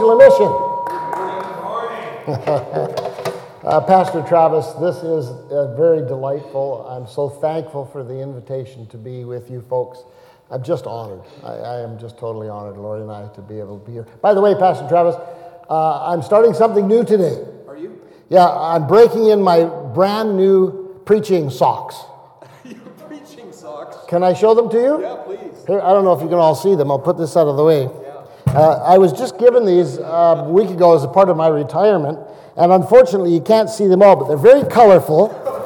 Mission. Pastor Travis, this is very delightful. I'm so thankful for the invitation to be with you folks. I'm just honored. I am just totally honored, Lori and I, to be able to be here. By the way, Pastor Travis, I'm starting something new today. Are you? Yeah, I'm breaking in my brand new preaching socks. Your preaching socks? Can I show them to you? Yeah, please. Here, I don't know if you can all see them. I'll put this out of the way. I was just given these a week ago as a part of my retirement, and unfortunately you can't see them all, but they're very colorful.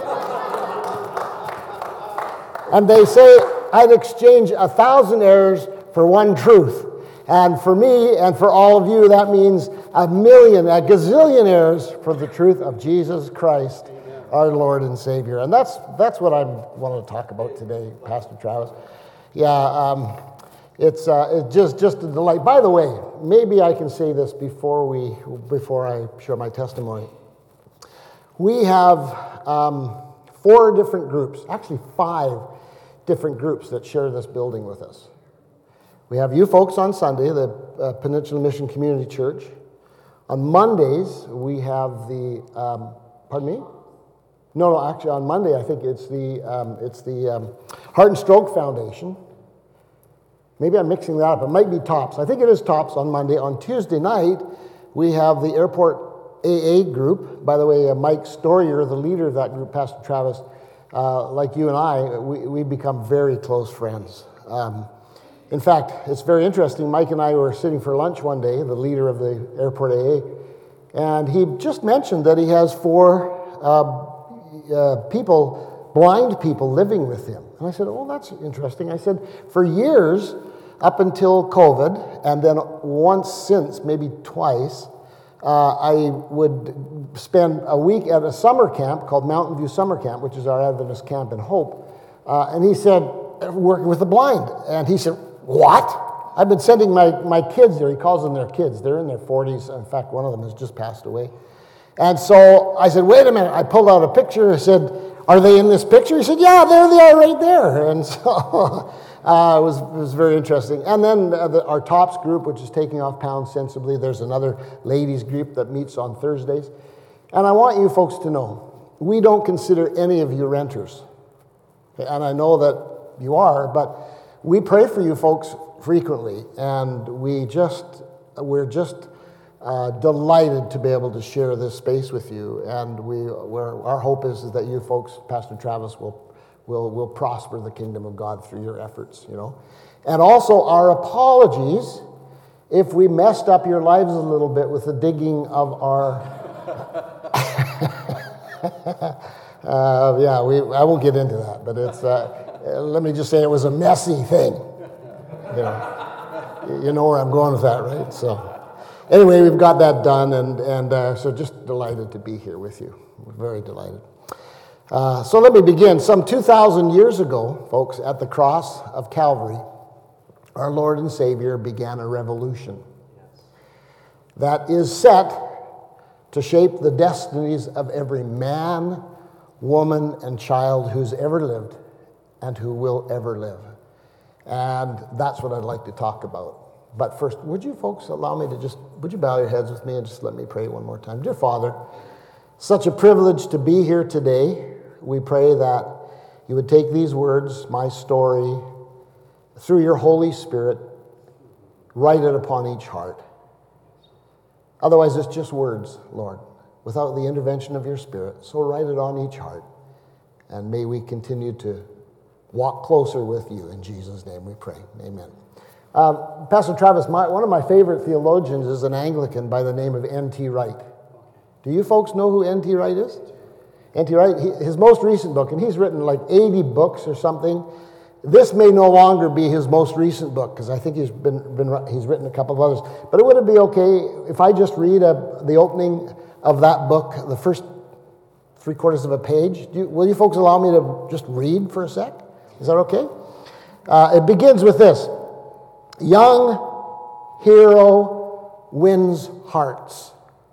And they say I'd exchange 1,000 errors for one truth. And for me and for all of you, that means a gazillion errors for the truth of Jesus Christ, our Lord and Savior. And that's what I want to talk about today, Pastor Travis. Yeah, it's just a delight. By the way, maybe I can say this before I share my testimony. We have 4 different groups, actually 5 different groups that share this building with us. We have you folks on Sunday, the Peninsula Mission Community Church. On Mondays, we have the, pardon me? No, actually on Monday, I think it's the Heart and Stroke Foundation. Maybe I'm mixing that up. It might be TOPS. I think it is TOPS on Monday. On Tuesday night, we have the Airport AA group. By the way, Mike Storier, the leader of that group, Pastor Travis, like you and I, we become very close friends. In fact, it's very interesting. Mike and I were sitting for lunch one day, the leader of the Airport AA, and he just mentioned that he has 4 blind people living with him. And I said, oh, that's interesting. I said, for years, up until COVID, and then once since, maybe twice, I would spend a week at a summer camp called Mountain View Summer Camp, which is our Adventist camp in Hope. And he said, working with the blind. And he said, what? I've been sending my kids there. He calls them their kids. They're in their 40s. In fact, one of them has just passed away. And so I said, wait a minute. I pulled out a picture. I said, are they in this picture? He said, yeah, there they are right there. And so it was very interesting. And then our TOPS group, which is taking off Pound Sensibly. There's another ladies group that meets on Thursdays. And I want you folks to know, we don't consider any of you renters. And I know that you are, but we pray for you folks frequently. And we're just delighted to be able to share this space with you, and our hope is that you folks, Pastor Travis, will prosper the kingdom of God through your efforts, you know. And also our apologies if we messed up your lives a little bit with the digging of our. I won't get into that, but it's. Let me just say it was a messy thing. You know where I'm going with that, right? So. Anyway, we've got that done, and so just delighted to be here with you. We're very delighted. So let me begin. Some 2,000 years ago, folks, at the cross of Calvary, our Lord and Savior began a revolution that is set to shape the destinies of every man, woman, and child who's ever lived and who will ever live. And that's what I'd like to talk about. But first, would you folks allow me to would you bow your heads with me and just let me pray one more time? Dear Father, such a privilege to be here today. We pray that you would take these words, my story, through your Holy Spirit, write it upon each heart. Otherwise, it's just words, Lord, without the intervention of your Spirit. So write it on each heart, and may we continue to walk closer with you. In Jesus' name we pray. Amen. Pastor Travis, one of my favorite theologians is an Anglican by the name of N.T. Wright. Do you folks know who N.T. Wright is? N.T. Wright, his most recent book, and he's written like 80 books or something. This may no longer be his most recent book, because I think he's written a couple of others. But would it be okay if I just read the opening of that book, the first 3/4 of a page? Will you folks allow me to just read for a sec? Is that okay? It begins with this. Young hero wins hearts.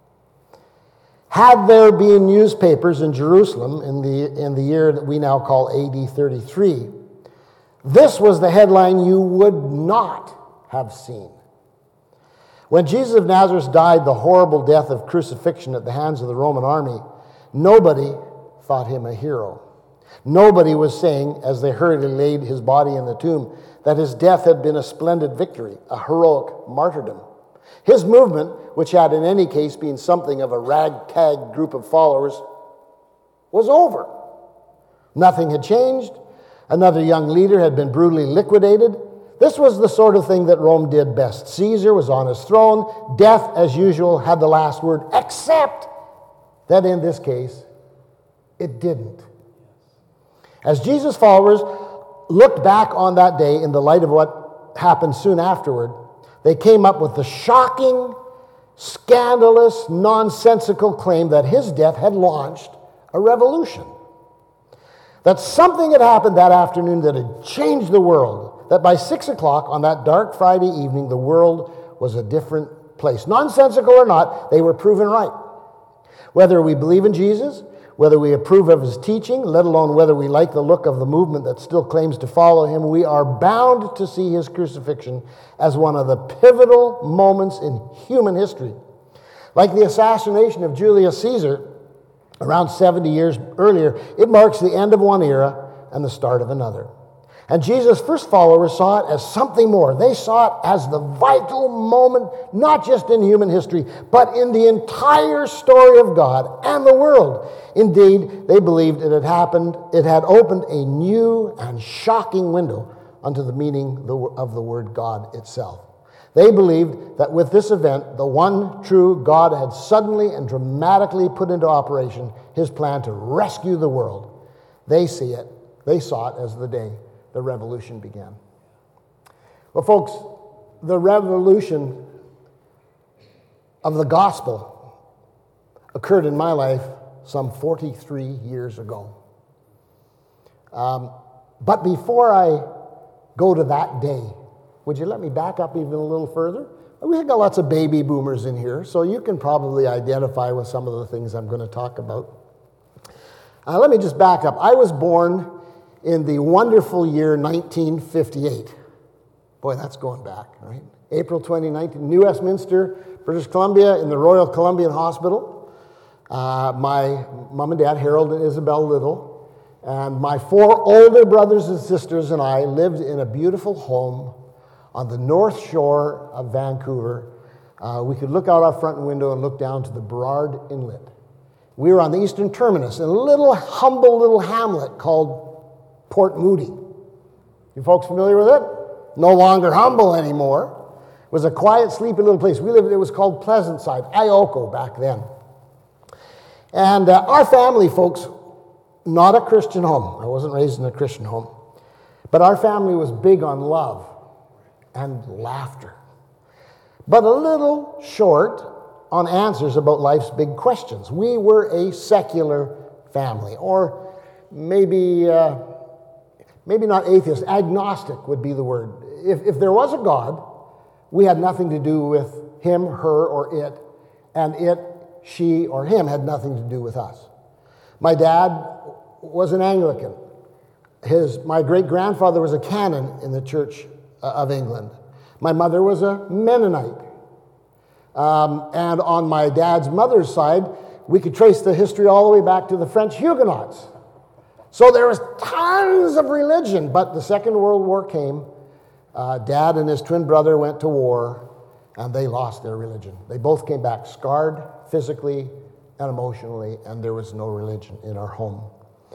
Had there been newspapers in Jerusalem in the year that we now call AD 33, this was the headline you would not have seen. When Jesus of Nazareth died the horrible death of crucifixion at the hands of the Roman army, nobody thought him a hero. Nobody was saying, as they hurriedly laid his body in the tomb, that his death had been a splendid victory, a heroic martyrdom. His movement, which had in any case been something of a ragtag group of followers, was over. Nothing had changed. Another young leader had been brutally liquidated. This was the sort of thing that Rome did best. Caesar was on his throne. Death, as usual, had the last word, except that in this case, it didn't. As Jesus' followers looked back on that day in the light of what happened soon afterward, they came up with the shocking, scandalous, nonsensical claim that his death had launched a revolution. That something had happened that afternoon that had changed the world. That by 6 o'clock on that dark Friday evening, the world was a different place. Nonsensical or not, they were proven right. Whether we believe in Jesus, whether we approve of his teaching, let alone whether we like the look of the movement that still claims to follow him, we are bound to see his crucifixion as one of the pivotal moments in human history. Like the assassination of Julius Caesar around 70 years earlier, it marks the end of one era and the start of another. And Jesus' first followers saw it as something more. They saw it as the vital moment, not just in human history, but in the entire story of God and the world. Indeed, they believed it had opened a new and shocking window onto the meaning of the word God itself. They believed that with this event, the one true God had suddenly and dramatically put into operation his plan to rescue the world. They saw it as the day the revolution began. Well, folks, the revolution of the gospel occurred in my life some 43 years ago. But before I go to that day, would you let me back up even a little further? We've got lots of baby boomers in here, so you can probably identify with some of the things I'm going to talk about. Let me just back up. I was born in the wonderful year 1958. Boy, that's going back, right? April 2019, New Westminster, British Columbia, in the Royal Columbian Hospital. My mom and dad, Harold and Isabel Little, and my 4 older brothers and sisters and I lived in a beautiful home on the north shore of Vancouver. We could look out our front window and look down to the Burrard Inlet. We were on the eastern terminus in a humble little hamlet called Port Moody. You folks familiar with it? No longer humble anymore. It was a quiet, sleepy little place. It was called Pleasant Side, Ioko back then. And our family, folks, not a Christian home. I wasn't raised in a Christian home. But our family was big on love and laughter. But a little short on answers about life's big questions. We were a secular family, or maybe not atheist, agnostic would be the word. If there was a God, we had nothing to do with him, her, or it, and it, she, or him had nothing to do with us. My dad was an Anglican. My great-grandfather was a canon in the Church of England. My mother was a Mennonite. And on my dad's mother's side, we could trace the history all the way back to the French Huguenots. So there was tons of religion, but the Second World War came. Dad and his twin brother went to war, and they lost their religion. They both came back scarred physically and emotionally, and there was no religion in our home.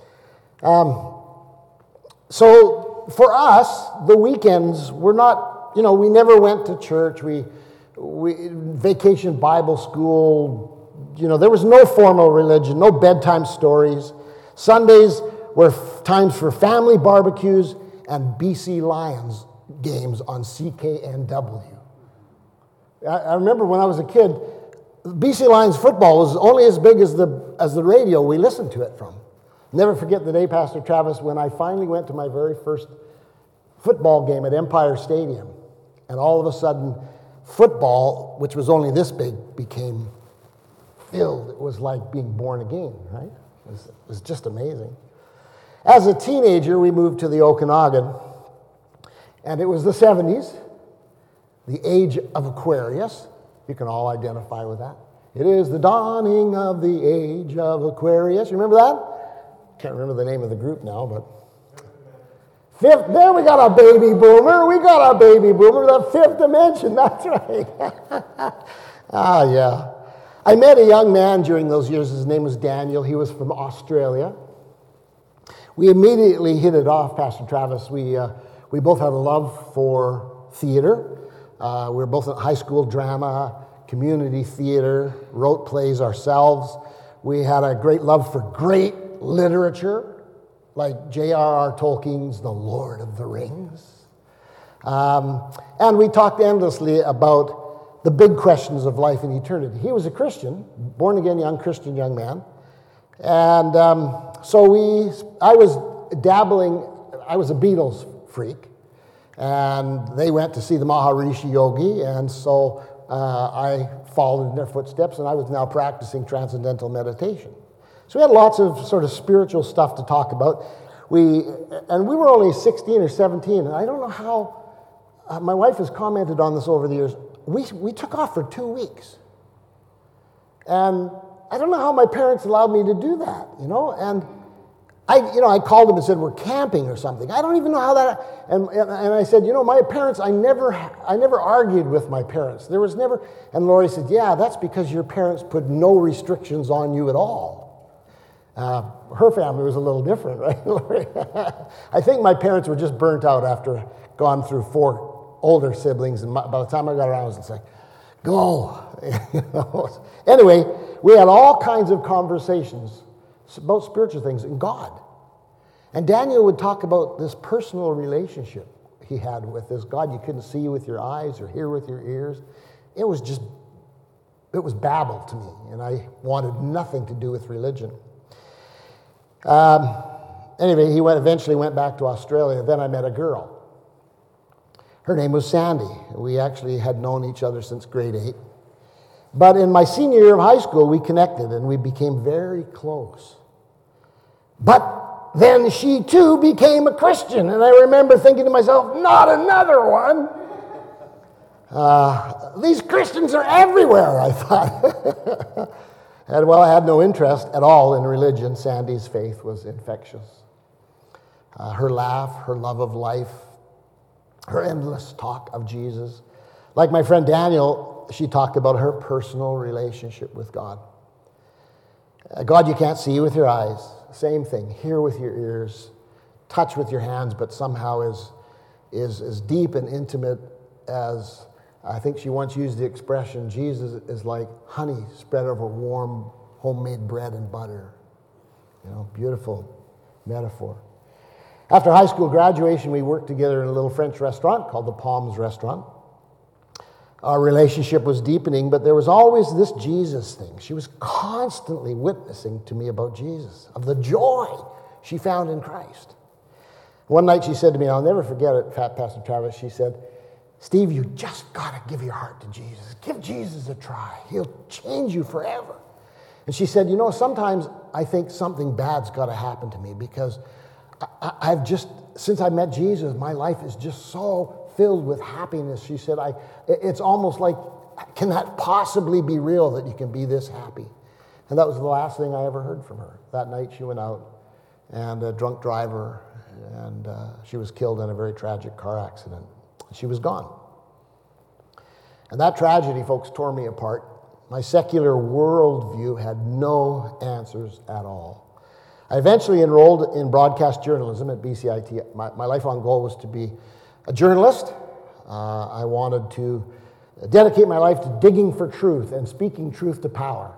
So for us, the weekends were not, we never went to church. We vacation Bible school, there was no formal religion, no bedtime stories. Sundays were times for family barbecues and BC Lions games on CKNW. I remember when I was a kid, BC Lions football was only as big as the radio we listened to it from. Never forget the day, Pastor Travis, when I finally went to my very first football game at Empire Stadium. And all of a sudden, football, which was only this big, became filled. It was like being born again, right? It was just amazing. As a teenager, we moved to the Okanagan, and it was the 70s, the age of Aquarius, You can all identify with that. It is the dawning of the age of Aquarius. You remember that? Can't remember the name of the group now, but fifth, there we got a baby boomer. We got a baby boomer, the fifth dimension. That's right. Yeah. I met a young man during those years. His name was Daniel. He was from Australia. We immediately hit it off, Pastor Travis. We both had a love for theater. We were both in high school drama, community theater, wrote plays ourselves. We had a great love for great literature, like J.R.R. Tolkien's The Lord of the Rings. And we talked endlessly about the big questions of life and eternity. He was a Christian, born-again young Christian young man. And I was dabbling, I was a Beatles freak. And they went to see the Maharishi Yogi, and so I followed in their footsteps, and I was now practicing transcendental meditation. So we had lots of sort of spiritual stuff to talk about. We were only 16 or 17, and I don't know how, my wife has commented on this over the years, we took off for 2 weeks. And I don't know how my parents allowed me to do that, and I called them and said, we're camping or something. I don't even know how that, and I said, my parents, I never argued with my parents. There was never, and Lori said, yeah, that's because your parents put no restrictions on you at all. Her family was a little different, right, Lori? I think my parents were just burnt out after gone through 4 older siblings, and by the time I got around, I was like, go. Anyway, we had all kinds of conversations about spiritual things and God. And Daniel would talk about this personal relationship he had with this God you couldn't see with your eyes or hear with your ears. It was babble to me, and I wanted nothing to do with religion. Anyway, he eventually went back to Australia. Then I met a girl. Her name was Sandy. We actually had known each other since grade 8. But in my senior year of high school, we connected and we became very close. But then she too became a Christian, and I remember thinking to myself, not another one. These Christians are everywhere, I thought. And I had no interest at all in religion. Sandy's faith was infectious. Her laugh, her love of life, her endless talk of Jesus. Like my friend Daniel, she talked about her personal relationship with God. God you can't see with your eyes. Same thing. Hear with your ears. Touch with your hands, but somehow is as deep and intimate as, I think she once used the expression, Jesus is like honey spread over warm homemade bread and butter. Beautiful metaphor. After high school graduation, we worked together in a little French restaurant called the Palms Restaurant. Our relationship was deepening, but there was always this Jesus thing. She was constantly witnessing to me about Jesus, of the joy she found in Christ. One night she said to me, I'll never forget it, Pastor Travis, she said, Steve, you just got to give your heart to Jesus. Give Jesus a try. He'll change you forever. And she said, sometimes I think something bad's got to happen to me because since I met Jesus, my life is just so filled with happiness. She said, it's almost like, can that possibly be real that you can be this happy? And that was the last thing I ever heard from her. That night she went out, and a drunk driver, and she was killed in a very tragic car accident. She was gone. And that tragedy, folks, tore me apart. My secular worldview had no answers at all. I eventually enrolled in broadcast journalism at BCIT. My lifelong goal was to be a journalist. I wanted to dedicate my life to digging for truth and speaking truth to power,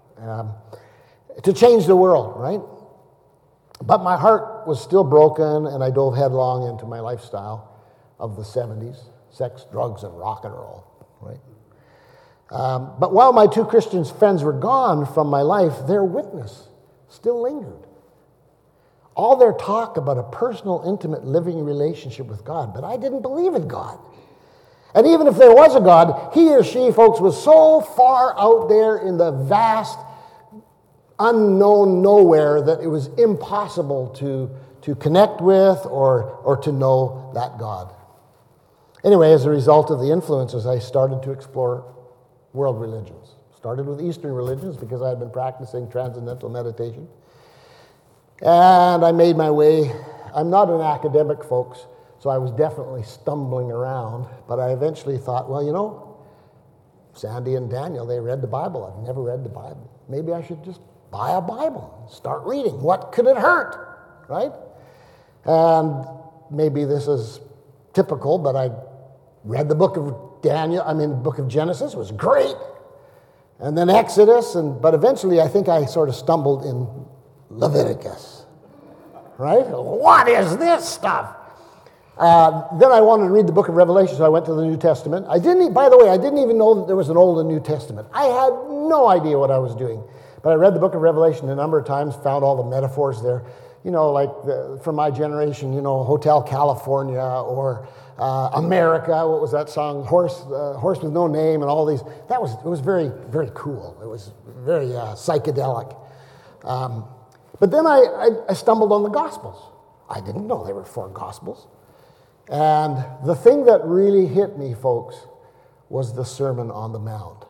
to change the world, right? But my heart was still broken, and I dove headlong into my lifestyle of the 70s, sex, drugs, and rock and roll, right? But while my 2 Christian friends were gone from my life, their witness still lingered. All their talk about a personal, intimate, living relationship with God, but I didn't believe in God. And even if there was a God, he or she, folks, was so far out there in the vast, unknown nowhere that it was impossible to connect with or to know that God. Anyway, as a result of the influences, I started to explore world religions. Started with Eastern religions because I had been practicing transcendental meditation. And I made my way. I'm not an academic, folks, so I was definitely stumbling around. But I eventually thought, well, you know, Sandy and Daniel, they read the Bible. I've never read the Bible. Maybe I should just buy a Bible and start reading. What could it hurt, right? And maybe this is typical, but I read the book of the book of Genesis. It was great. And then Exodus, but eventually I think I sort of stumbled in Leviticus, right? What is this stuff? Then I wanted to read the book of Revelation, so I went to the New Testament. By the way, I didn't even know that there was an Old and New Testament. I had no idea what I was doing. But I read the book of Revelation a number of times, found all the metaphors there. You know, like from my generation, you know, Hotel California or America. What was that song? Horse with No Name and all these. It was very, very cool. It was very psychedelic. But then I stumbled on the Gospels. I didn't know there were 4 Gospels. And the thing that really hit me, folks, was the Sermon on the Mount.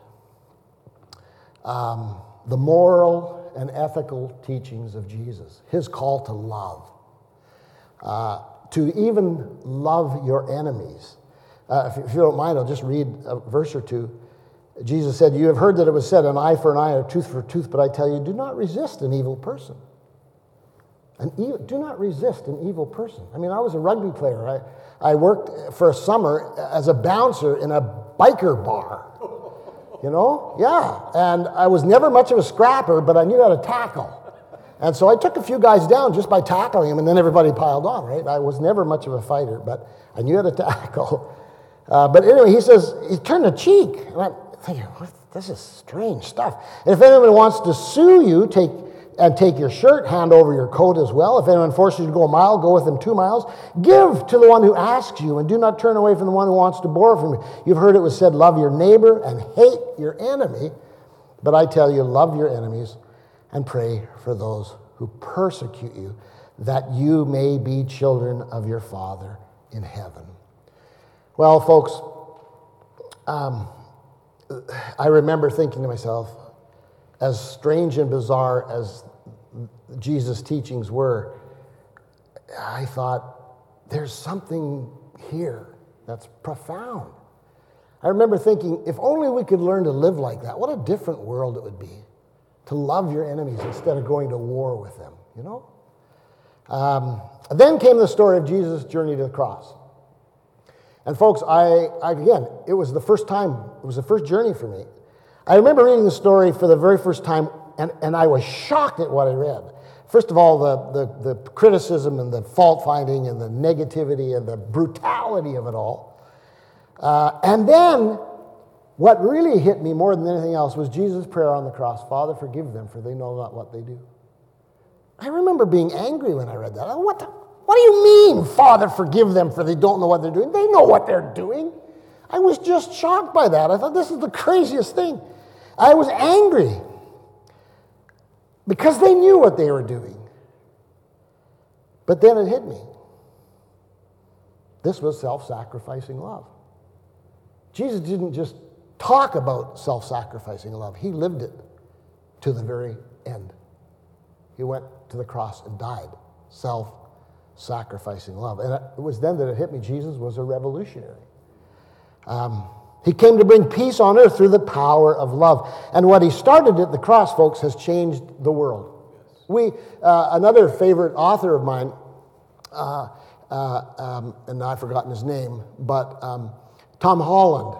The moral and ethical teachings of Jesus, his call to love, to even love your enemies. If you don't mind, I'll just read a verse or two. Jesus said, "You have heard that it was said, an eye for an eye, or tooth for a tooth, but I tell you, do not resist an evil person." Do not resist an evil person. I mean, I was a rugby player. I worked for a summer as a bouncer in a biker bar. You know? Yeah. And I was never much of a scrapper, but I knew how to tackle. And so I took a few guys down just by tackling them, and then everybody piled on, right? I was never much of a fighter, but I knew how to tackle. But anyway, he says, he turned a cheek. And I'm thinking, this is strange stuff. And if anyone wants to sue you, take your shirt, hand over your coat as well. If anyone forces you to go a mile, go with them 2 miles. Give to the one who asks you, and do not turn away from the one who wants to borrow from you. You've heard it was said, love your neighbor and hate your enemy. But I tell you, love your enemies and pray for those who persecute you, that you may be children of your Father in heaven. Well, folks, I remember thinking to myself, as strange and bizarre as Jesus' teachings were, I thought, there's something here that's profound. I remember thinking, if only we could learn to live like that, what a different world it would be, to love your enemies instead of going to war with them, you know? Then came the story of Jesus' journey to the cross. And folks, again, it was the first journey for me. I remember reading the story for the very first time, and I was shocked at what I read. First of all, the criticism and the fault-finding and the negativity and the brutality of it all. And then, what really hit me more than anything else was Jesus' prayer on the cross, "Father, forgive them, for they know not what they do." I remember being angry when I read that. What do you mean, Father, forgive them, for they don't know what they're doing? They know what they're doing. I was just shocked by that. I thought, this is the craziest thing. I was angry because they knew what they were doing. But then it hit me. This was self-sacrificing love. Jesus didn't just talk about self-sacrificing love. He lived it to the very end. He went to the cross and died. Self-sacrificing love. And it was then that it hit me. Jesus was a revolutionary. He came to bring peace on earth through the power of love. And what he started at the cross, folks, has changed the world. Another favorite author of mine, and I've forgotten his name, but Tom Holland,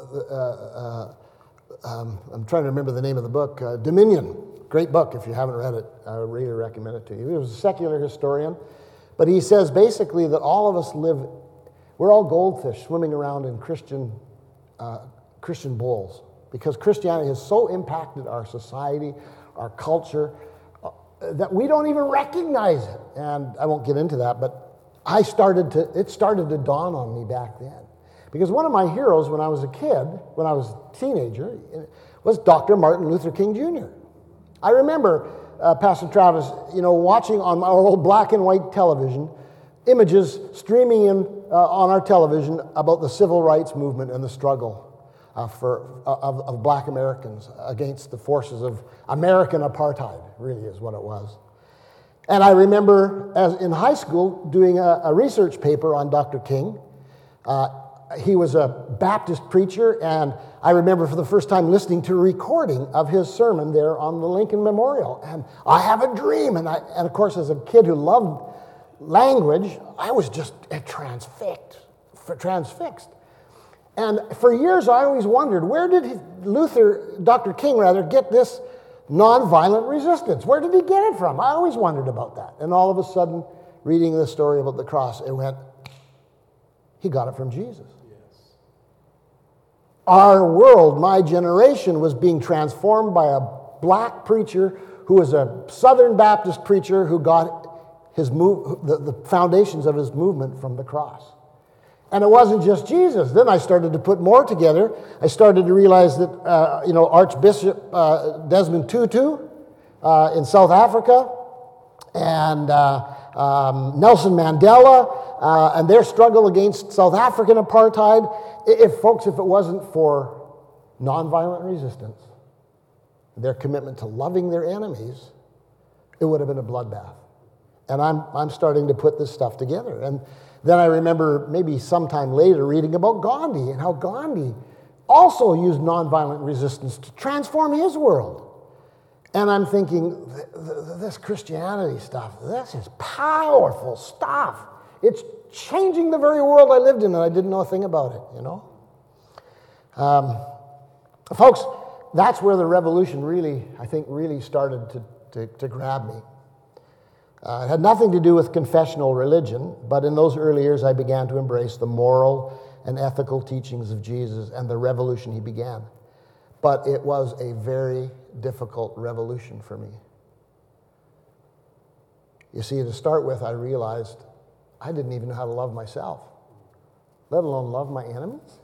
I'm trying to remember the name of the book, Dominion. Great book. If you haven't read it, I really recommend it to you. He was a secular historian, but he says basically that all of us we're all goldfish swimming around in Christian bowls, because Christianity has so impacted our society, our culture, that we don't even recognize it. And I won't get into that, but it started to dawn on me back then. Because one of my heroes when I was a kid, when I was a teenager, was Dr. Martin Luther King Jr. I remember, Pastor Travis, watching on our old black and white television, images streaming in on our television about the civil rights movement and the struggle. of black Americans against the forces of American apartheid, really is what it was. And I remember as in high school doing a research paper on Dr. King. He was a Baptist preacher, and I remember for the first time listening to a recording of his sermon there on the Lincoln Memorial. And I have a dream. And of course, as a kid who loved language, I was just transfixed. And for years, I always wondered, where did Dr. King, get this nonviolent resistance? Where did he get it from? I always wondered about that. And all of a sudden, reading the story about the cross, it went, he got it from Jesus. Yes. Our world, my generation, was being transformed by a black preacher who was a Southern Baptist preacher who got the foundations of his movement from the cross. And it wasn't just Jesus. Then I started to put more together. I started to realize that, Archbishop Desmond Tutu in South Africa and Nelson Mandela and their struggle against South African apartheid. If it wasn't for nonviolent resistance, their commitment to loving their enemies, it would have been a bloodbath. And I'm starting to put this stuff together. And then I remember maybe sometime later reading about Gandhi and how Gandhi also used nonviolent resistance to transform his world. And I'm thinking, this Christianity stuff, this is powerful stuff. It's changing the very world I lived in, and I didn't know a thing about it, Folks, that's where the revolution really started to grab me. It had nothing to do with confessional religion, but in those early years I began to embrace the moral and ethical teachings of Jesus and the revolution he began. But it was a very difficult revolution for me. You see, to start with, I realized I didn't even know how to love myself, let alone love my enemies.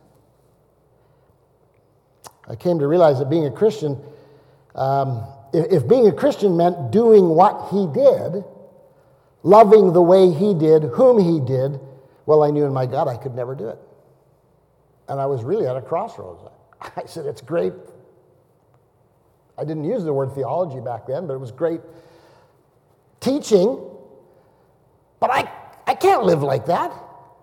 I came to realize that being a Christian, if being a Christian meant doing what he did, loving the way he did, whom he did, well, I knew in my gut I could never do it. And I was really at a crossroads. I said, it's great. I didn't use the word theology back then, but it was great teaching. But I can't live like that.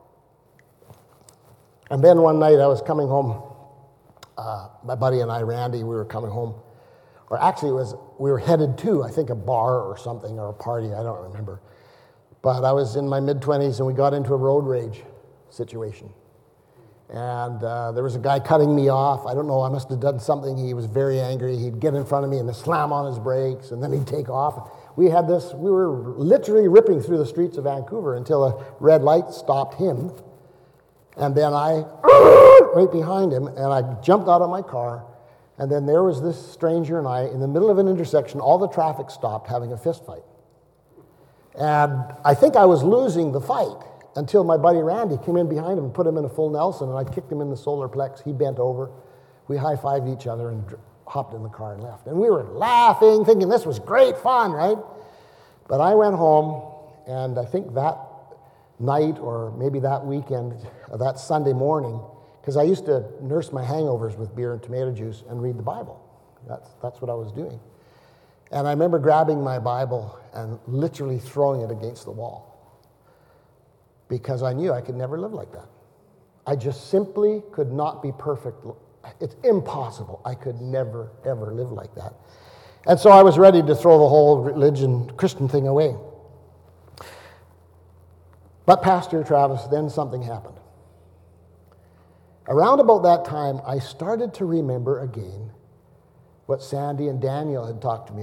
And then one night I was coming home. My buddy and I, Randy, we were coming home. Or actually, we were headed to, I think, a bar or something, or a party. I don't remember. But I was in my mid-20s, and we got into a road rage situation. And there was a guy cutting me off. I don't know, I must have done something. He was very angry. He'd get in front of me and slam on his brakes, and then he'd take off. We were literally ripping through the streets of Vancouver until a red light stopped him. And then I, right behind him, and I jumped out of my car. And then there was this stranger and I, in the middle of an intersection, all the traffic stopped, having a fist fight. And I think I was losing the fight until my buddy Randy came in behind him and put him in a full Nelson, and I kicked him in the solar plex. He bent over. We high-fived each other and hopped in the car and left. And we were laughing, thinking this was great fun, right? But I went home, and I think that night or maybe that weekend, that Sunday morning, because I used to nurse my hangovers with beer and tomato juice and read the Bible. That's what I was doing. And I remember grabbing my Bible and literally throwing it against the wall because I knew I could never live like that. I just simply could not be perfect. It's impossible. I could never, ever live like that. And so I was ready to throw the whole Christian thing away. But Pastor Travis, then something happened. Around about that time, I started to remember again what Sandy and Daniel had talked to me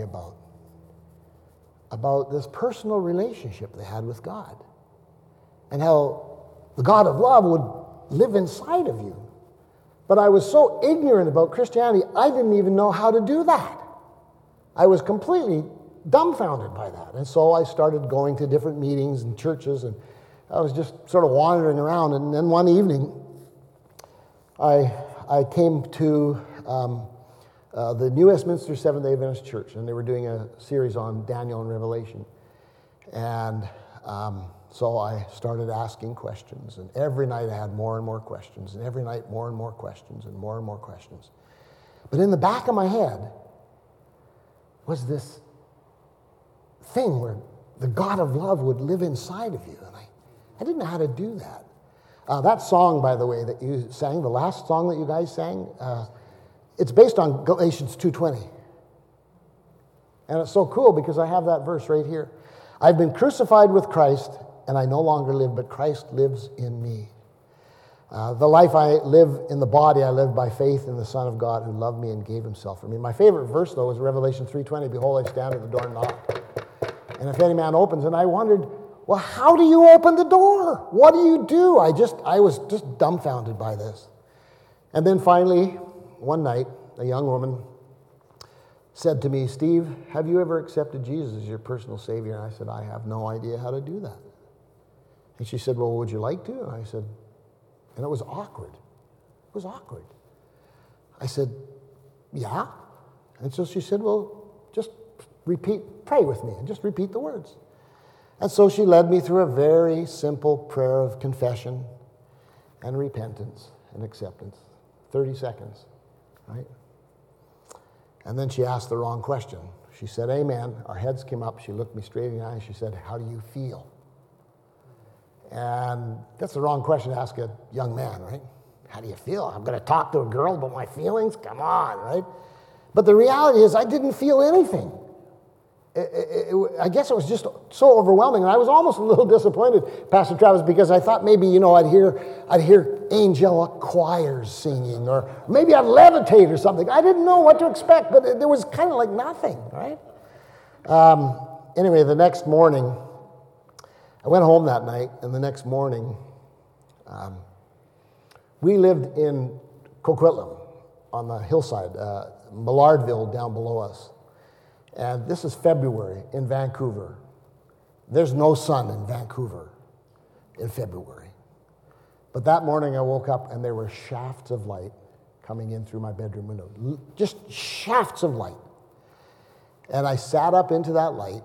about this personal relationship they had with God, and how the God of love would live inside of you. But I was so ignorant about Christianity, I didn't even know how to do that. I was completely dumbfounded by that. And so I started going to different meetings and churches, and I was just sort of wandering around. And then one evening, I came to the New Westminster Seventh-day Adventist Church, and they were doing a series on Daniel and Revelation. And So I started asking questions, and every night I had more and more questions, and every night more and more questions, and more questions. But in the back of my head was this thing where the God of love would live inside of you, and I didn't know how to do that. That song, by the way, that you sang, the last song that you guys sang, it's based on Galatians 2:20. And it's so cool because I have that verse right here. I've been crucified with Christ, and I no longer live, but Christ lives in me. The life I live in the body, I live by faith in the Son of God who loved me and gave himself for me. My favorite verse, though, is Revelation 3:20. Behold, I stand at the door and knock. And if any man opens, and I wondered, well, how do you open the door? What do you do? I was just dumbfounded by this. And then finally, one night, a young woman said to me, Steve, have you ever accepted Jesus as your personal Savior? And I said, I have no idea how to do that. And she said, well, would you like to? And I said, and it was awkward. It was awkward. I said, yeah. And so she said, well, just pray with me, and just repeat the words. And so she led me through a very simple prayer of confession and repentance and acceptance. 30 seconds, right? And then she asked the wrong question. She said, amen. Our heads came up. She looked me straight in the eye and she said, how do you feel? And that's the wrong question to ask a young man, right? How do you feel? I'm going to talk to a girl about my feelings? Come on, right? But the reality is I didn't feel anything. I guess it was just so overwhelming, and I was almost a little disappointed, Pastor Travis, because I thought maybe, I'd hear angelic choirs singing, or maybe I'd levitate or something. I didn't know what to expect, but there was kind of like nothing, right? Anyway, the next morning, I went home that night, and the next morning, we lived in Coquitlam on the hillside, Millardville down below us. And this is February in Vancouver. There's no sun in Vancouver in February. But that morning I woke up and there were shafts of light coming in through my bedroom window. Just shafts of light. And I sat up into that light,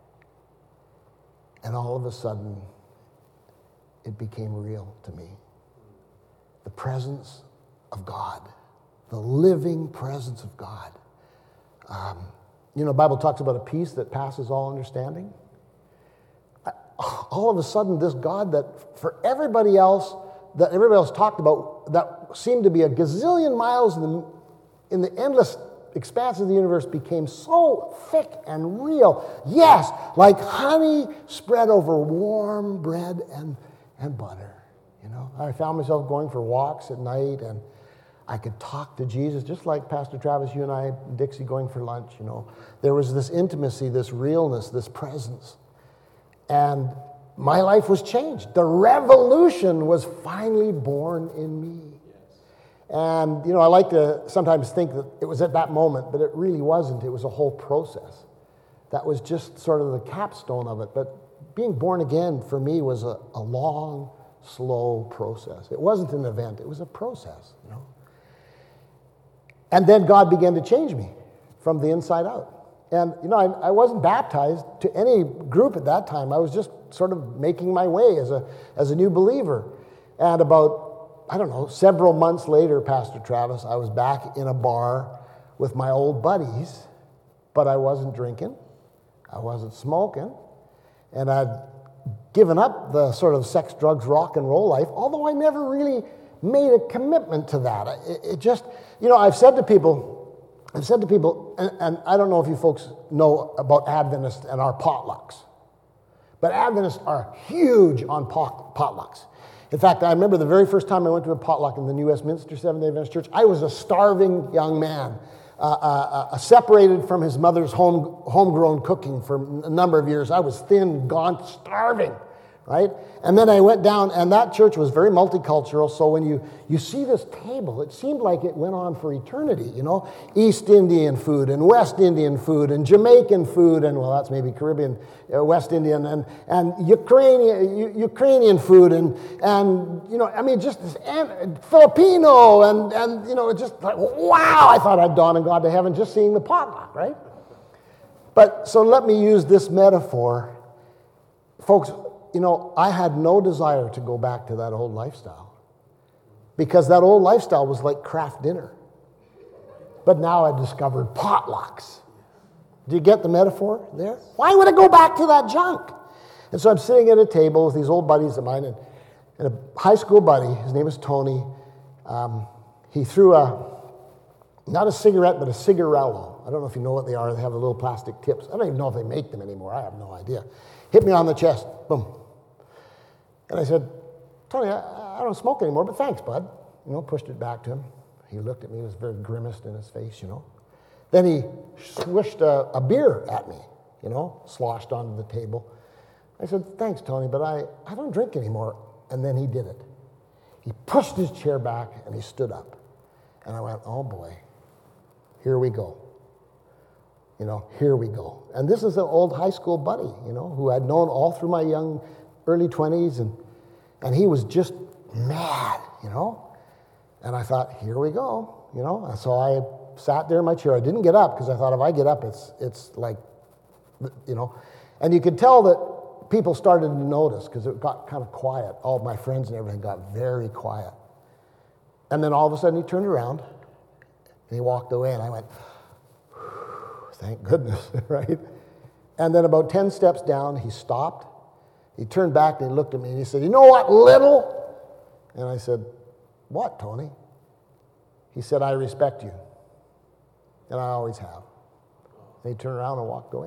and all of a sudden it became real to me. The presence of God. The living presence of God. The Bible talks about a peace that passes all understanding. All of a sudden, this God that for everybody else talked about, that seemed to be a gazillion miles in the endless expanse of the universe, became so thick and real. Yes, like honey spread over warm bread and butter. I found myself going for walks at night, and I could talk to Jesus, just like Pastor Travis, you and I, Dixie, going for lunch, There was this intimacy, this realness, this presence. And my life was changed. The revolution was finally born in me. And, I like to sometimes think that it was at that moment, but it really wasn't. It was a whole process. That was just sort of the capstone of it. But being born again, for me, was a long, slow process. It wasn't an event. It was a process, And then God began to change me from the inside out. And, I wasn't baptized to any group at that time. I was just sort of making my way as a new believer. And about, several months later, Pastor Travis, I was back in a bar with my old buddies, but I wasn't drinking. I wasn't smoking. And I'd given up the sort of sex, drugs, rock and roll life, although I never really made a commitment to that. It just, I've said to people, and I don't know if you folks know about Adventists and our potlucks, but Adventists are huge on potlucks. In fact, I remember the very first time I went to a potluck in the New Westminster Seventh-day Adventist Church, I was a starving young man, separated from his mother's homegrown cooking for a number of years. I was thin, gaunt, starving. Right? And then I went down, and that church was very multicultural, so when you see this table, it seemed like it went on for eternity, East Indian food and West Indian food and Jamaican food, and, well, that's maybe Caribbean, West Indian, and Ukrainian food, and just this, and Filipino, and just like, wow, I thought I'd gone and gone to heaven just seeing the potluck, right? But, so let me use this metaphor. Folks, I had no desire to go back to that old lifestyle because that old lifestyle was like craft dinner. But now I discovered potlucks. Do you get the metaphor there? Why would I go back to that junk? And so I'm sitting at a table with these old buddies of mine, and a high school buddy, his name is Tony, he threw not a cigarette, but a cigarello. I don't know if you know what they are. They have the little plastic tips. I don't even know if they make them anymore. I have no idea. Hit me on the chest. Boom. And I said, Tony, I don't smoke anymore, but thanks, bud. Pushed it back to him. He looked at me. He was very grimaced in his face, Then he swished a beer at me, sloshed onto the table. I said, thanks, Tony, but I don't drink anymore. And then he did it. He pushed his chair back and he stood up. And I went, oh boy, here we go. Here we go. And this is an old high school buddy, who I'd known all through my young, early 20s. And he was just mad, And I thought, here we go, And so I sat there in my chair. I didn't get up because I thought if I get up, it's like, And you could tell that people started to notice because it got kind of quiet. All my friends and everything got very quiet. And then all of a sudden he turned around and he walked away, and I went, thank goodness, right? And then about 10 steps down, he stopped. He turned back and he looked at me and he said, you know what, little? And I said, what, Tony? He said, I respect you. And I always have. And he turned around and walked away.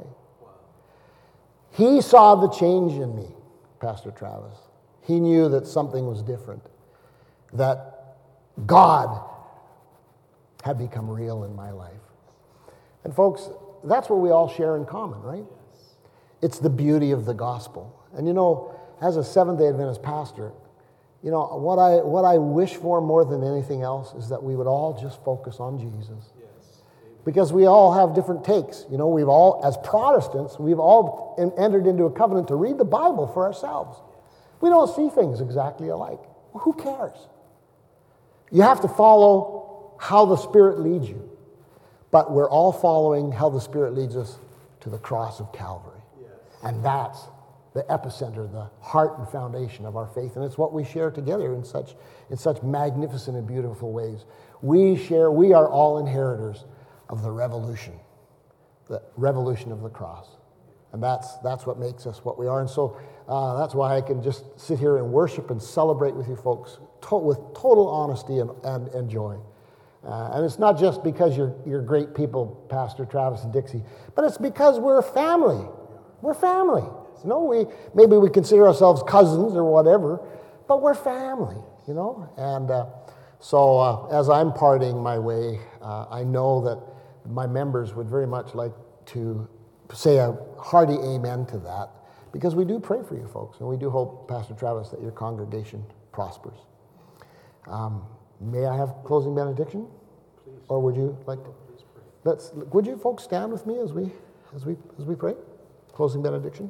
He saw the change in me, Pastor Travis. He knew that something was different, that God had become real in my life. And folks, that's what we all share in common, right? It's the beauty of the gospel. And as a Seventh-day Adventist pastor, what I wish for more than anything else is that we would all just focus on Jesus. Because we all have different takes. We've all, as Protestants, we've all entered into a covenant to read the Bible for ourselves. We don't see things exactly alike. Well, who cares? You have to follow how the Spirit leads you. But we're all following how the Spirit leads us to the cross of Calvary. And that's the epicenter, the heart and foundation of our faith. And it's what we share together in such magnificent and beautiful ways. We are all inheritors of the revolution of the cross. And that's what makes us what we are. And so that's why I can just sit here and worship and celebrate with you folks with total honesty and joy. And it's not just because you're great people, Pastor Travis and Dixie, but it's because we're family. We're family. Maybe we consider ourselves cousins or whatever, but we're family, And so as I'm parting my way, I know that my members would very much like to say a hearty amen to that, because we do pray for you folks, and we do hope, Pastor Travis, that your congregation prospers. May I have closing benediction? Please. Or would you like to? Please pray. Would you folks stand with me as we pray? Closing benediction.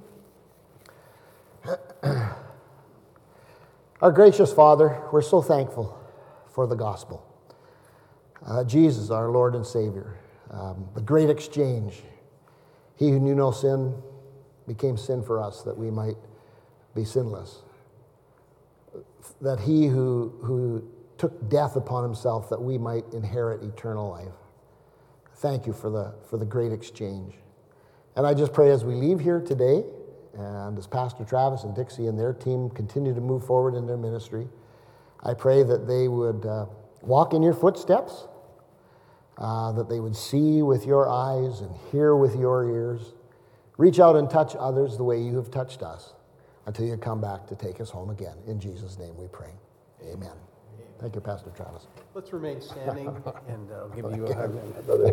Our gracious Father, we're so thankful for the gospel. Jesus, our Lord and Savior, the great exchange. He who knew no sin became sin for us that we might be sinless. That he who took death upon himself that we might inherit eternal life. Thank you for the great exchange. And I just pray as we leave here today, and as Pastor Travis and Dixie and their team continue to move forward in their ministry, I pray that they would walk in your footsteps, that they would see with your eyes and hear with your ears, reach out and touch others the way you have touched us until you come back to take us home again. In Jesus' name we pray. Amen. Thank you, Pastor Travis. Let's remain standing, and I'll give you a hug.